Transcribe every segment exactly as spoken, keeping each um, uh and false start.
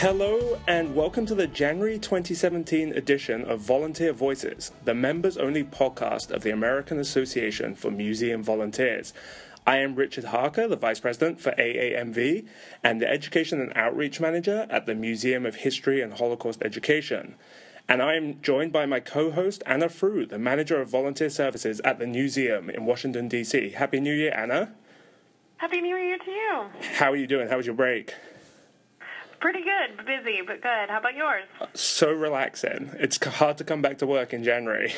Hello and welcome to the January twenty seventeen edition of Volunteer Voices, the members-only podcast of the American Association for Museum Volunteers. I am Richard Harker, the Vice President for A A M V and the Education and Outreach Manager at the Museum of History and Holocaust Education. And I am joined by my co-host, Anna Frew, the Manager of Volunteer Services at the Newseum in Washington, D C Happy New Year, Anna. Happy New Year to you. How are you doing? How was your break? Pretty good. Busy, but good. How about yours? So relaxing. It's hard to come back to work in January.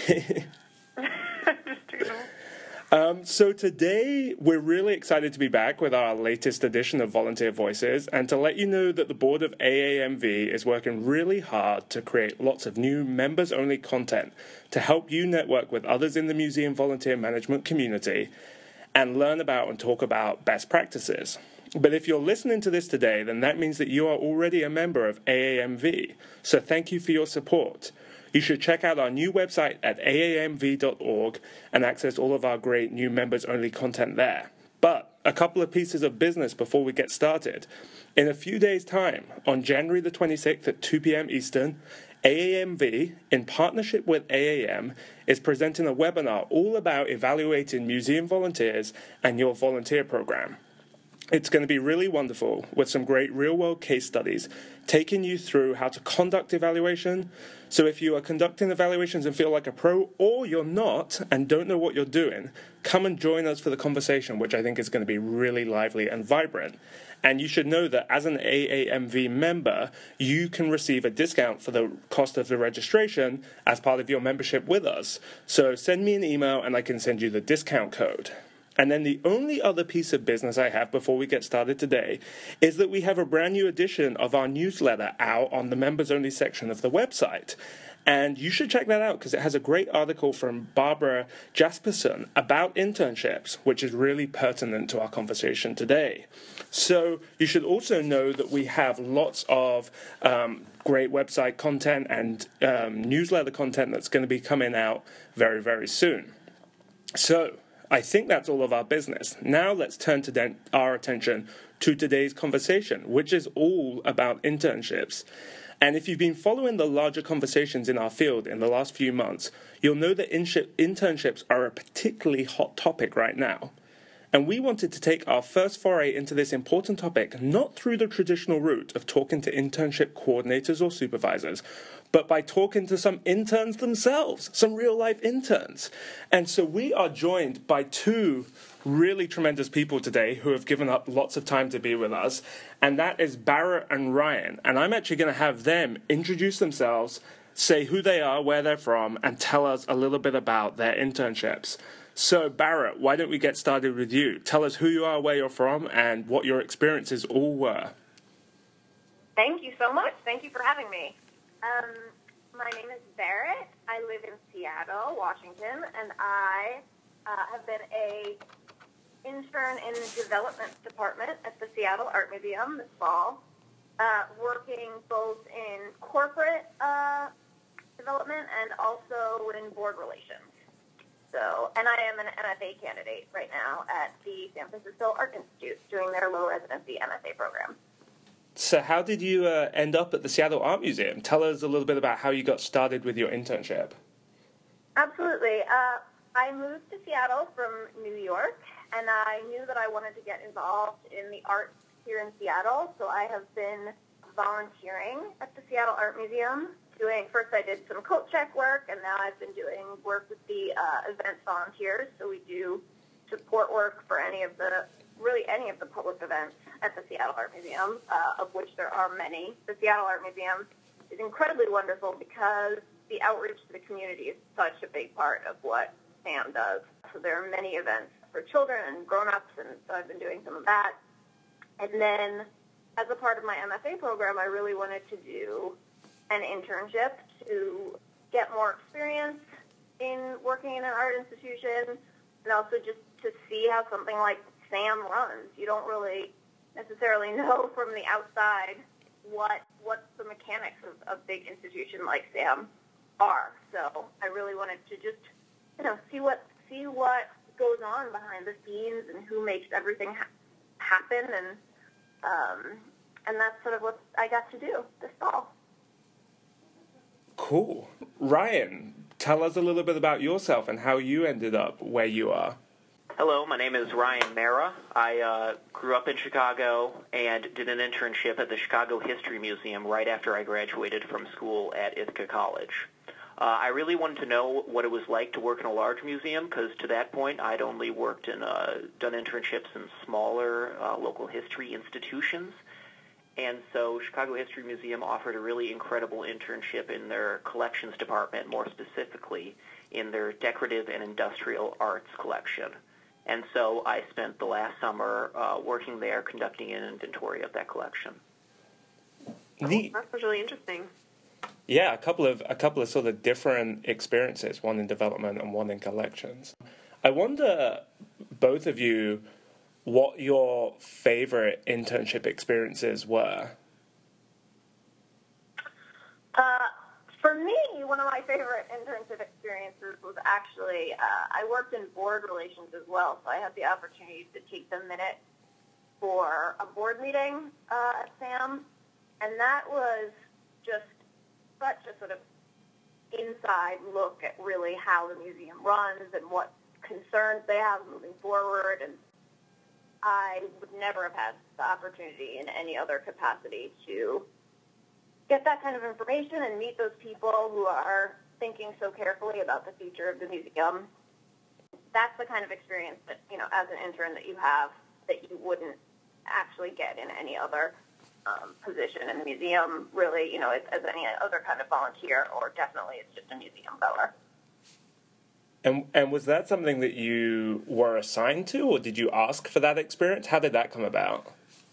um, so today, we're really excited to be back with our latest edition of Volunteer Voices and to let you know that the board of A A M V is working really hard to create lots of new members-only content to help you network with others in the museum volunteer management community and learn about and talk about best practices. But if you're listening to this today, then that means that you are already a member of A A M V. So thank you for your support. You should check out our new website at A A M V dot org and access all of our great new members-only content there. But a couple of pieces of business before we get started. In a few days' time, on January the twenty-sixth at two p.m. Eastern, A A M V, in partnership with A A M, is presenting a webinar all about evaluating museum volunteers and your volunteer program. It's going to be really wonderful with some great real-world case studies taking you through how to conduct evaluation. So if you are conducting evaluations and feel like a pro, or you're not and don't know what you're doing, come and join us for the conversation, which I think is going to be really lively and vibrant. And you should know that as an A A M V member, you can receive a discount for the cost of the registration as part of your membership with us. So send me an email and I can send you the discount code. And then the only other piece of business I have before we get started today is that we have a brand new edition of our newsletter out on the members-only section of the website. And you should check that out because it has a great article from Barbara Jasperson about internships, which is really pertinent to our conversation today. So you should also know that we have lots of um, great website content and um, newsletter content that's going to be coming out very, very soon. So I think that's all of our business. Now let's turn to de- our attention to today's conversation, which is all about internships. And if you've been following the larger conversations in our field in the last few months, you'll know that in- internships are a particularly hot topic right now. And we wanted to take our first foray into this important topic not through the traditional route of talking to internship coordinators or supervisors, but by talking to some interns themselves, some real-life interns. And so we are joined by two really tremendous people today who have given up lots of time to be with us, and that is Barrett and Ryan. And I'm actually going to have them introduce themselves, say who they are, where they're from, and tell us a little bit about their internships. So, Barrett, why don't we get started with you? Tell us who you are, where you're from, and what your experiences all were. Thank you so much. Thank you for having me. Um, my name is Barrett. I live in Seattle, Washington, and I uh, have been a intern in the development department at the Seattle Art Museum this fall, uh, working both in corporate uh, development and also in board relations. So, and I am an M F A candidate right now at the San Francisco Art Institute doing their low residency M F A program. So how did you uh, end up at the Seattle Art Museum? Tell us a little bit about how you got started with your internship. Absolutely. Uh, I moved to Seattle from New York, and I knew that I wanted to get involved in the arts here in Seattle, so I have been volunteering at the Seattle Art Museum. Doing first, I did some coat check work, and now I've been doing work with the uh, events volunteers. So we do support work for any of the, really any of the public events at the Seattle Art Museum, uh, of which there are many. The Seattle Art Museum is incredibly wonderful because the outreach to the community is such a big part of what SAM does. So there are many events for children and grown-ups, and so I've been doing some of that. And then, as a part of my M F A program, I really wanted to do an internship to get more experience in working in an art institution and also just to see how something like SAM runs. You don't really necessarily know from the outside what what the mechanics of a big institution like SAM are. So I really wanted to just, you know, see what see what goes on behind the scenes and who makes everything ha- happen and um, and that's sort of what I got to do this fall. Cool. Ryan, tell us a little bit about yourself and how you ended up where you are. Hello, my name is Ryan Mara. I uh, grew up in Chicago and did an internship at the Chicago History Museum right after I graduated from school at Ithaca College. Uh, I really wanted to know what it was like to work in a large museum because to that point I'd only worked in, uh, done internships in smaller uh, local history institutions. And so Chicago History Museum offered a really incredible internship in their collections department, more specifically in their decorative and industrial arts collection. And so I spent the last summer uh, working there conducting an inventory of that collection. Neat. That was really interesting. Yeah, a couple of a couple of sort of different experiences, one in development and one in collections. I wonder, both of you, what your favorite internship experiences were. Uh, for me, one of my favorite internship experiences was actually, uh, I worked in board relations as well, so I had the opportunity to take the minute for a board meeting uh, at SAM, and that was just such a sort of inside look at really how the museum runs and what concerns they have moving forward, and I would never have had the opportunity in any other capacity to get that kind of information and meet those people who are thinking so carefully about the future of the museum. That's the kind of experience that, you know, as an intern that you have that you wouldn't actually get in any other um, position in the museum, really, you know, as, as any other kind of volunteer, or definitely it's just a museum goer. And and was that something that you were assigned to, or did you ask for that experience? How did that come about?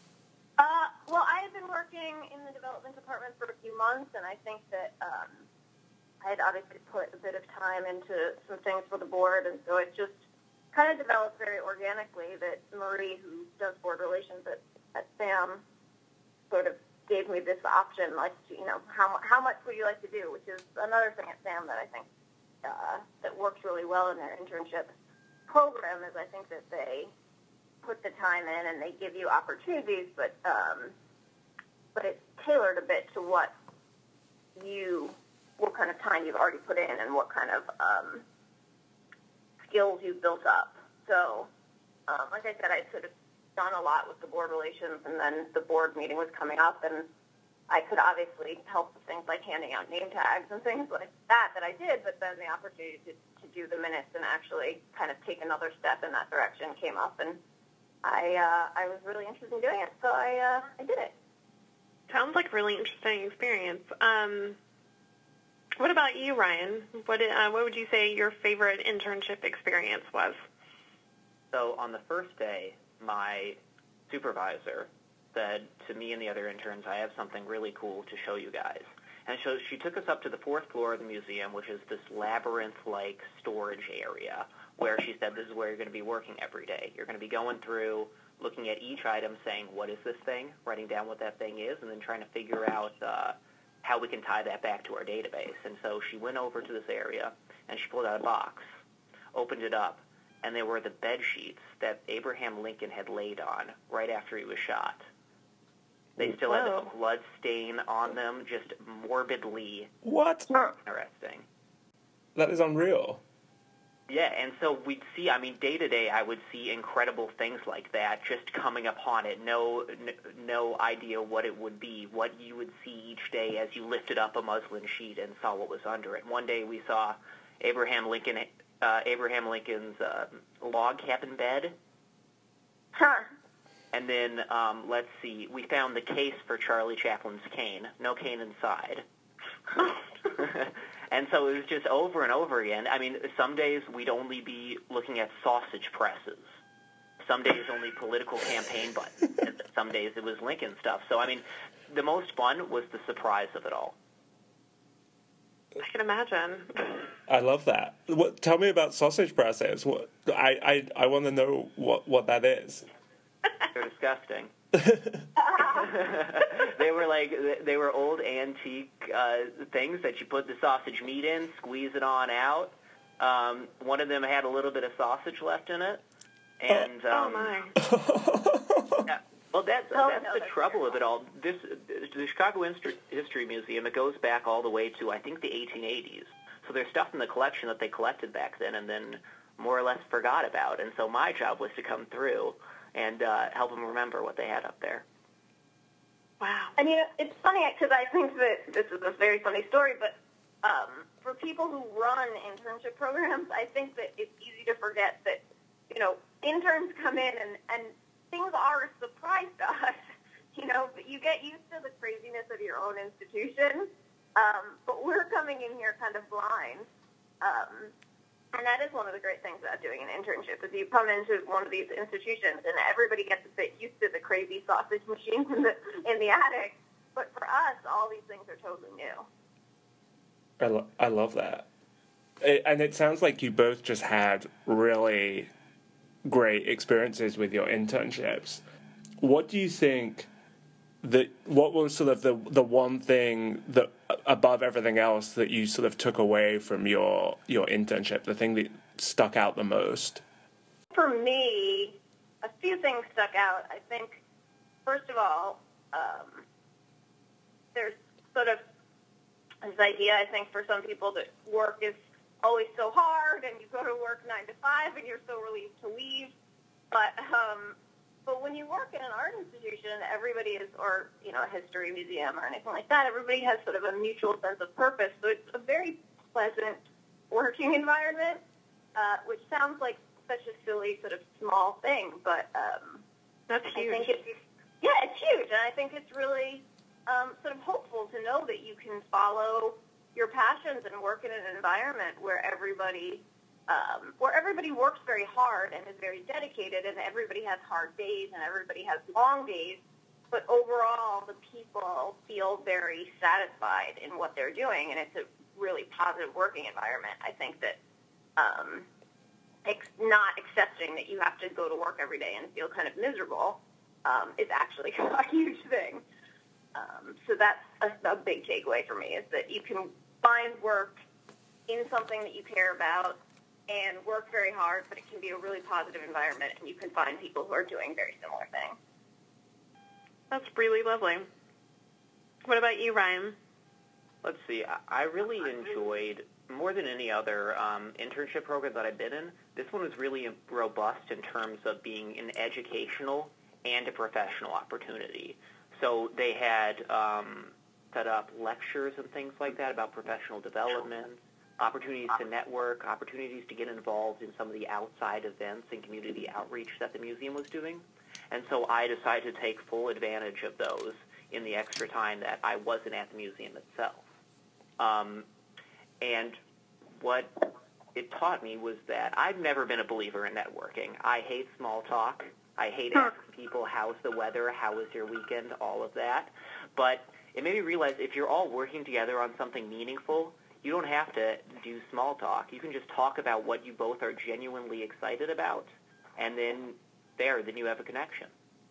Uh, well, I had been working in the development department for a few months, and I think that um, I had obviously put a bit of time into some things for the board, and so it just kind of developed very organically that Marie, who does board relations at, at SAM, sort of gave me this option, like, you know, how how much would you like to do, which is another thing at SAM that I think Uh, that works really well in their internship program is I think that they put the time in and they give you opportunities, but um, but it's tailored a bit to what you, what kind of time you've already put in and what kind of um, skills you've built up. So, um, like I said, I'd sort of done a lot with the board relations, and then the board meeting was coming up, and I could obviously help with things like handing out name tags and things like that that I did, but then the opportunity to, to do the minutes and actually kind of take another step in that direction came up, and I uh, I was really interested in doing it, so I uh, I did it. Sounds like a really interesting experience. Um, what about you, Ryan? What did, uh, what would you say your favorite internship experience was? So on the first day, my supervisor said to me and the other interns, I have something really cool to show you guys. And so she took us up to the fourth floor of the museum, which is this labyrinth-like storage area, where she said this is where you're going to be working every day. You're going to be going through, looking at each item, saying, what is this thing, writing down what that thing is, and then trying to figure out uh, how we can tie that back to our database. And so she went over to this area, and she pulled out a box, opened it up, and they were the bed sheets that Abraham Lincoln had laid on right after he was shot. They still had Whoa. this blood stain on them, just morbidly What? interesting. That is unreal. Yeah, and so we'd see, I mean, day to day, I would see incredible things like that just coming upon it. No, n- no idea what it would be, what you would see each day as you lifted up a muslin sheet and saw what was under it. One day we saw Abraham Lincoln, uh, Abraham Lincoln's uh, log cabin bed. Huh. And then, um, let's see, we found the case for Charlie Chaplin's cane. No cane inside. And so it was just over and over again. I mean, some days we'd only be looking at sausage presses. Some days only political campaign buttons. And some days it was Lincoln stuff. So, I mean, the most fun was the surprise of it all. I can imagine. I love that. What? Tell me about sausage presses. What? I I, I want to know what, what that is. They're disgusting. They were like, they were old antique uh, things that you put the sausage meat in, squeeze it on out. Um, one of them had a little bit of sausage left in it. And, Oh, um, my. yeah, well, that Oh, that's no, the that's trouble terrible. of it all. This the Chicago History History Museum, it goes back all the way to I think the eighteen eighties. So there's stuff in the collection that they collected back then and then more or less forgot about. And so my job was to come through and uh, help them remember what they had up there. Wow. And, you know, it's funny because I think that this is a very funny story, but um, for people who run internship programs, I think that it's easy to forget that, you know, interns come in and, and things are a surprise to us. You know, but you get used to the craziness of your own institution, um, but we're coming in here kind of blind. Um, and that is one of the great things about doing an internship is you come into one of these institutions and everybody gets a bit used to the crazy sausage machines in the in the attic. But for us, all these things are totally new. I, lo- I love that. It, and it sounds like you both just had really great experiences with your internships. What do you think that, what was sort of the, the one thing that above everything else that you sort of took away from your, your internship, the thing that stuck out the most? For me, a few things stuck out. I think, first of all, um, there's sort of this idea, I think, for some people that work is always so hard and you go to work nine to five and you're so relieved to leave. But um, but when you work in an art institution, everybody is, or, you know, a history museum or anything like that, everybody has sort of a mutual sense of purpose. So it's a very pleasant working environment, uh, which sounds like such a silly sort of small thing, but um, That's I huge. think it's, yeah, it's huge, and I think it's really um, sort of hopeful to know that you can follow your passions and work in an environment where everybody um, where everybody works very hard and is very dedicated, and everybody has hard days and everybody has long days, but overall the people feel very satisfied in what they're doing, and it's a really positive working environment. I think that um, ex- not accepting that you have to go to work every day and feel kind of miserable um, is actually a huge thing. Um, so that's a, a big takeaway for me, is that you can find work in something that you care about and work very hard, but it can be a really positive environment, and you can find people who are doing very similar things. That's really lovely. What about you, Ryan? Let's see. I- I really enjoyed, more than any other um, internship program that I've been in, this one was really robust in terms of being an educational and a professional opportunity. So they had um, set up lectures and things like that about professional development, opportunities to network, opportunities to get involved in some of the outside events and community outreach that the museum was doing. And so I decided to take full advantage of those in the extra time that I wasn't at the museum itself. Um, and what it taught me was that I've never been a believer in networking. I hate small talk. I hate asking people, how's the weather, how was your weekend, all of that. But it made me realize if you're all working together on something meaningful, you don't have to do small talk. You can just talk about what you both are genuinely excited about, and then there, then you have a connection.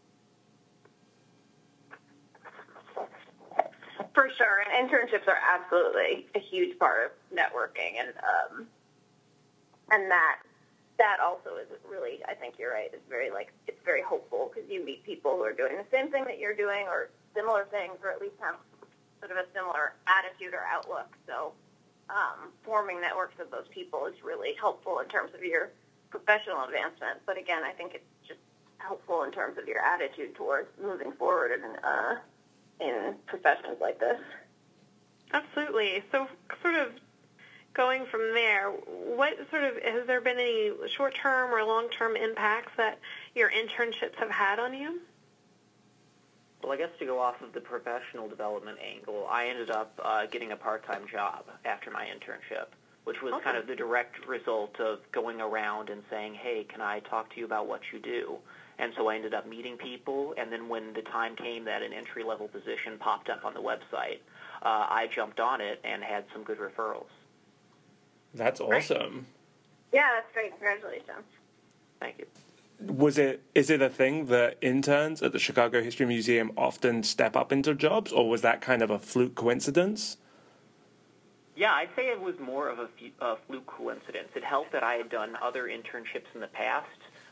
For sure, and internships are absolutely a huge part of networking, and um, and that that also is really, I think you're right, it's very like it's very hopeful because you meet people who are doing the same thing that you're doing or similar things, or at least have sort of a similar attitude or outlook. So um, forming networks of those people is really helpful in terms of your professional advancement. But again, I think it's just helpful in terms of your attitude towards moving forward in uh, in professions like this. Absolutely. So sort of going from there, what sort of, has there been any short-term or long-term impacts that your internships have had on you? Well, I guess to go off of the professional development angle, I ended up uh, getting a part-time job after my internship, which was Awesome. kind of the direct result of going around and saying, hey, can I talk to you about what you do? And so I ended up meeting people, and then when the time came that an entry-level position popped up on the website, uh, I jumped on it and had some good referrals. That's awesome. Yeah, that's great. Congratulations. Thank you. Was it, is it a thing that interns at the Chicago History Museum often step up into jobs, or was that kind of a fluke coincidence? Yeah, I'd say it was more of a, f- a fluke coincidence. It helped that I had done other internships in the past,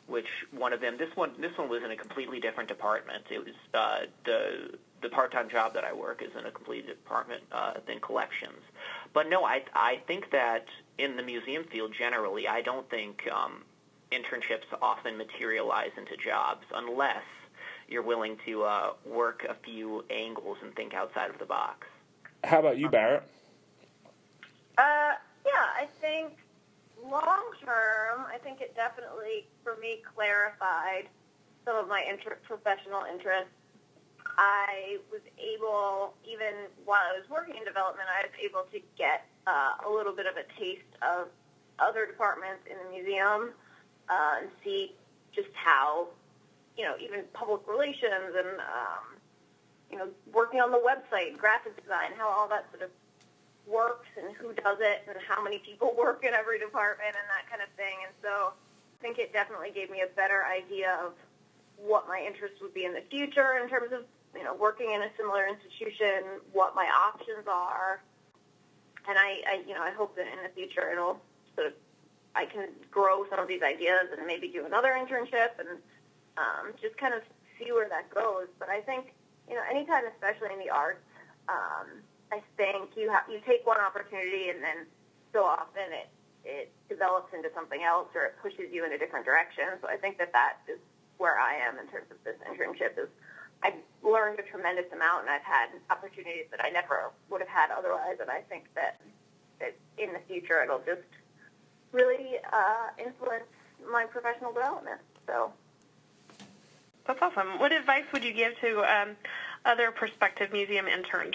which one of them, this one this one was in a completely different department. It was uh, the the part-time job that I work is in a completely department uh, than collections. But no, I I think that in the museum field generally, I don't think um, internships often materialize into jobs unless you're willing to uh, work a few angles and think outside of the box. How about you, Barrett? Uh, yeah, I think long term, I think it definitely, for me, clarified some of my inter- professional interests. I was able, even while I was working in development, I was able to get uh, a little bit of a taste of other departments in the museum uh, and see just how, you know, even public relations and, um, you know, working on the website, graphic design, how all that sort of works and who does it and how many people work in every department and that kind of thing. And so I think it definitely gave me a better idea of what my interests would be in the future in terms of, you know, working in a similar institution, what my options are. And I, I you know, I hope that in the future it'll sort of, I can grow some of these ideas and maybe do another internship and um, just kind of see where that goes. But I think, you know, anytime, especially in the arts, um, I think you have you take one opportunity and then so often it, it develops into something else or it pushes you in a different direction. So I think that that is where I am in terms of this internship is I've learned a tremendous amount and I've had opportunities that I never would have had otherwise. And I think that, that in the future it'll just really uh, influence my professional development. So that's awesome. What advice would you give to um, other prospective museum interns?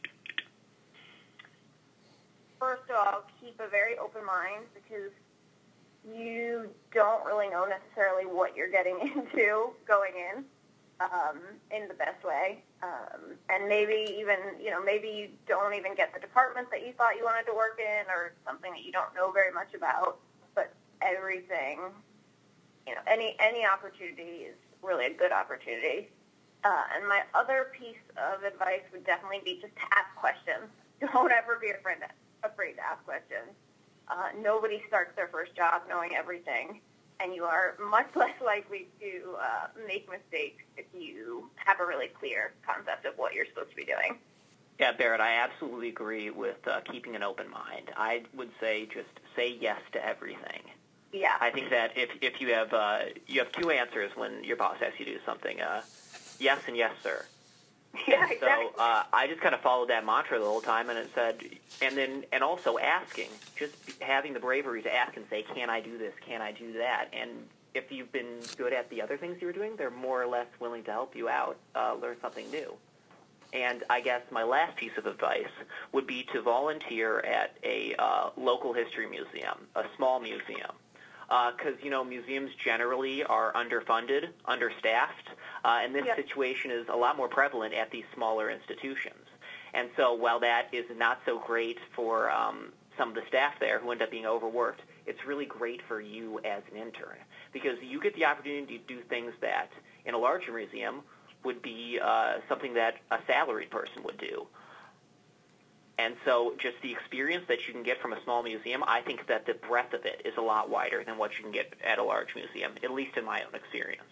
First of all, keep a very open mind because you don't really know necessarily what you're getting into going in um, in the best way. Um, and maybe even, you know, maybe you don't even get the department that you thought you wanted to work in or something that you don't know very much about. But everything, you know, any, any opportunity is really a good opportunity. Uh, and my other piece of advice would definitely be just to ask questions. Don't ever be afraid to afraid to ask questions. Uh, nobody starts their first job knowing everything, and you are much less likely to uh, make mistakes if you have a really clear concept of what you're supposed to be doing. Yeah, Barrett, I absolutely agree with uh, keeping an open mind. I would say just say yes to everything. Yeah. I think that if if you have uh, you have two answers when your boss asks you to do something, uh, yes and yes, sir. Yeah, and exactly. So uh, I just kind of followed that mantra the whole time, and it said, and then and also asking, just having the bravery to ask and say, can I do this? Can I do that? And if you've been good at the other things you were doing, they're more or less willing to help you out, uh, learn something new. And I guess my last piece of advice would be to volunteer at a uh, local history museum, a small museum. Because, uh, you know, museums generally are underfunded, understaffed, uh, and this yep. situation is a lot more prevalent at these smaller institutions. And so while that is not so great for um, some of the staff there who end up being overworked, it's really great for you as an intern because you get the opportunity to do things that in a larger museum would be uh, something that a salaried person would do. And so just the experience that you can get from a small museum, I think that the breadth of it is a lot wider than what you can get at a large museum, at least in my own experience.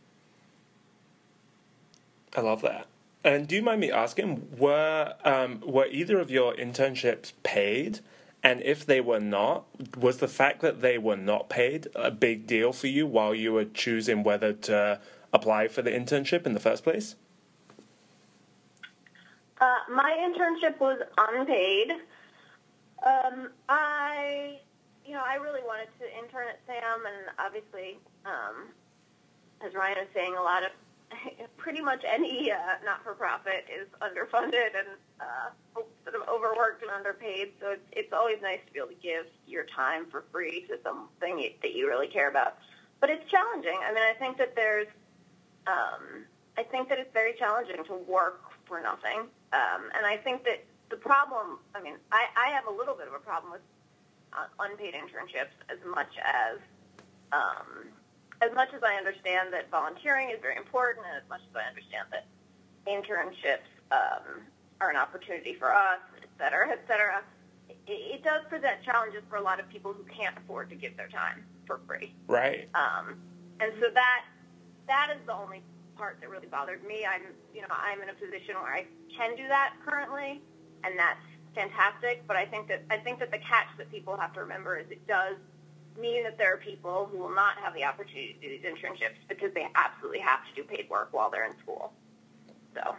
I love that. And do you mind me asking, were um, were either of your internships paid? And if they were not, was the fact that they were not paid a big deal for you while you were choosing whether to apply for the internship in the first place? Uh, my internship was unpaid. Um, I, you know, I really wanted to intern at SAM, and obviously, um, as Ryan was saying, a lot of, pretty much any uh, not-for-profit is underfunded and uh, sort of overworked and underpaid. So it's, it's always nice to be able to give your time for free to something you, that you really care about. But it's challenging. I mean, I think that there's, um, I think that it's very challenging to work for nothing. Um, and I think that the problem, I mean, I, I have a little bit of a problem with uh, unpaid internships as much as, um, as much as I understand that volunteering is very important and as much as I understand that internships um, are an opportunity for us, et cetera, et cetera, it, it does present challenges for a lot of people who can't afford to give their time for free. Right. Um, And so that that is the only part that really bothered me. I'm, you know, I'm in a position where I can do that currently, and that's fantastic. But I think that I think that the catch that people have to remember is it does mean that there are people who will not have the opportunity to do these internships because they absolutely have to do paid work while they're in school. So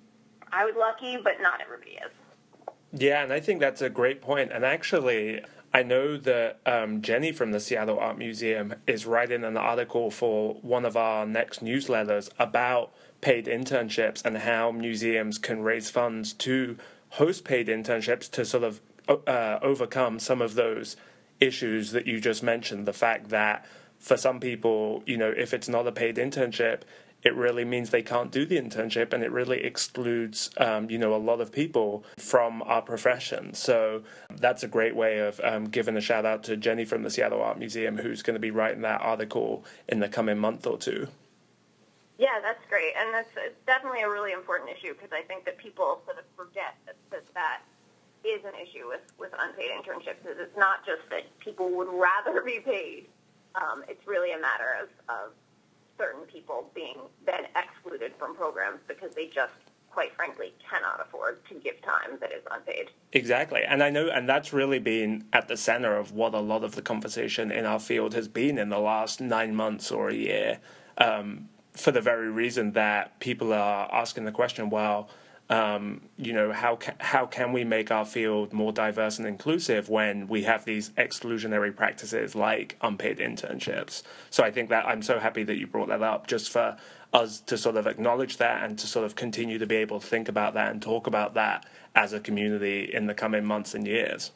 I was lucky, but not everybody is. Yeah, and I think that's a great point. And actually, I know that um, Jenny from the Seattle Art Museum is writing an article for one of our next newsletters about paid internships and how museums can raise funds to host paid internships to sort of uh, overcome some of those issues that you just mentioned. The fact that for some people, you know, if it's not a paid internship, it really means they can't do the internship, and it really excludes, um, you know, a lot of people from our profession. So that's a great way of um, giving a shout out to Jenny from the Seattle Art Museum, who's going to be writing that article in the coming month or two. Yeah, that's great, and that's it's definitely a really important issue because I think that people sort of forget that that, that is an issue with, with unpaid internships. Is it's not just that people would rather be paid. Um, it's really a matter of, of certain people being then excluded from programs because they just, quite frankly, cannot afford to give time that is unpaid. Exactly. And I know, and that's really been at the center of what a lot of the conversation in our field has been in the last nine months or a year, um, for the very reason that people are asking the question, well, Um, you know, how ca- how can we make our field more diverse and inclusive when we have these exclusionary practices like unpaid internships? So I think that I'm so happy that you brought that up, just for us to sort of acknowledge that and to sort of continue to be able to think about that and talk about that as a community in the coming months and years.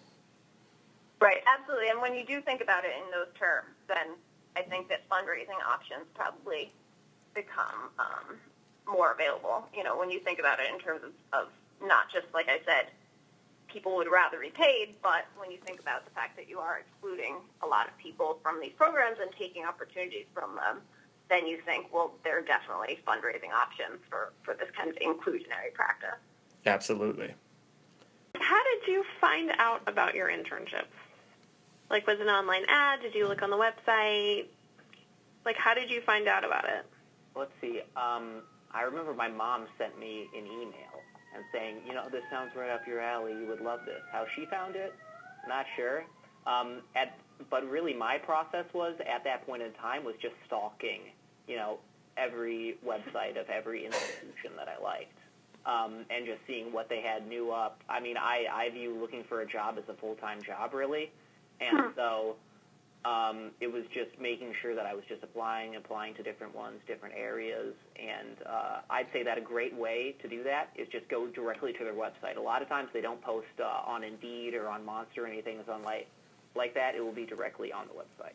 Right, absolutely. And when you do think about it in those terms, then I think that fundraising options probably become um, more available. You know, when you think about it in terms of, of not just, like I said, people would rather be paid, but when you think about the fact that you are excluding a lot of people from these programs and taking opportunities from them, then you think, well, there are definitely fundraising options for, for this kind of inclusionary practice. Absolutely. How did you find out about your internships? Like, was it an online ad? Did you look on the website? Like, how did you find out about it? Let's see. Um, I remember my mom sent me an email and saying, you know, this sounds right up your alley. You would love this. How she found it, not sure. Um, at, but really my process was, at that point in time, was just stalking, you know, every website of every institution that I liked, um, and just seeing what they had new up. I mean, I, I view looking for a job as a full-time job, really. And hmm. so um, it was just making sure that I was just applying, applying to different ones, different areas. And uh, I'd say that a great way to do that is just go directly to their website. A lot of times they don't post uh, on Indeed or on Monster or anything that's on like, like that. It will be directly on the website.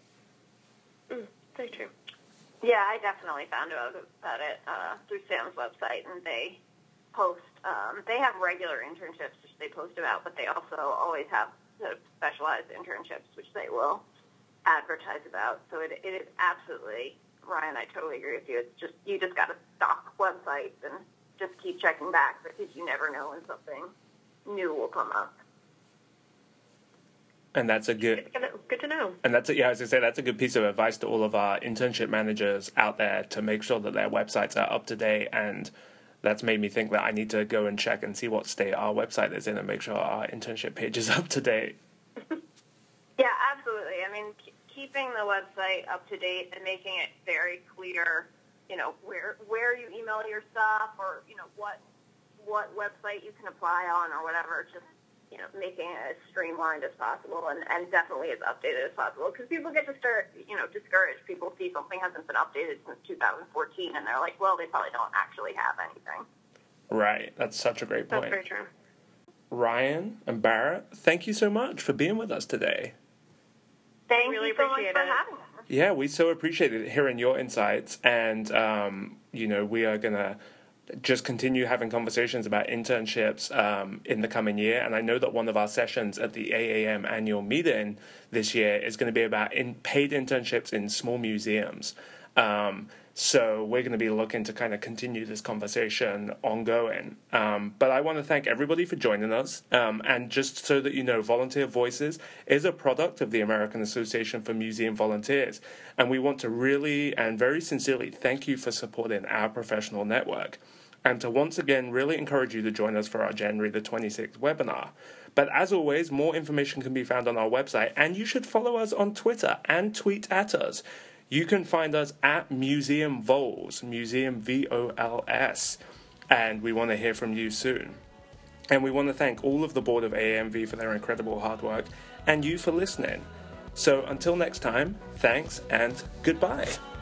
Mm, very true. Yeah, I definitely found out about it uh, through Sam's website, and they post, um, they have regular internships which they post about, but they also always have sort of specialized internships which they will advertise about. So it, it is absolutely, Ryan, I totally agree with you. It's just, you just got to stalk websites and just keep checking back because you never know when something new will come up. And that's a good, good to know. And that's a, yeah, I was gonna say that's a good piece of advice to all of our internship managers out there to make sure that their websites are up to date. And that's made me think that I need to go and check and see what state our website is in and make sure our internship page is up to date. Yeah, absolutely. I mean, keeping the website up to date and making it very clear, you know, where where you email your stuff, or you know what what website you can apply on or whatever. Just, you know, making it as streamlined as possible and, and definitely as updated as possible, because people get discouraged, you know, discouraged. People see something hasn't been updated since two thousand fourteen, and they're like, well, they probably don't actually have anything. Right. That's such a great point. That's very true. Ryan and Barrett, thank you so much for being with us today. Thank really you so much appreciate for it. having us. Yeah, we so appreciated hearing your insights, and um, you know, we are gonna just continue having conversations about internships um, in the coming year. And I know that one of our sessions at the A A M annual meeting this year is going to be about in paid internships in small museums. Um, So we're going to be looking to kind of continue this conversation ongoing. Um, but I want to thank everybody for joining us. Um, and just so that you know, Volunteer Voices is a product of the American Association for Museum Volunteers. And we want to really and very sincerely thank you for supporting our professional network. And to once again really encourage you to join us for our January the twenty-sixth webinar. But as always, more information can be found on our website. And you should follow us on Twitter and tweet at us. You can find us at Museum Vols, Museum V O L S, and we want to hear from you soon. And we want to thank all of the board of A A M V for their incredible hard work, and you for listening. So until next time, thanks and goodbye.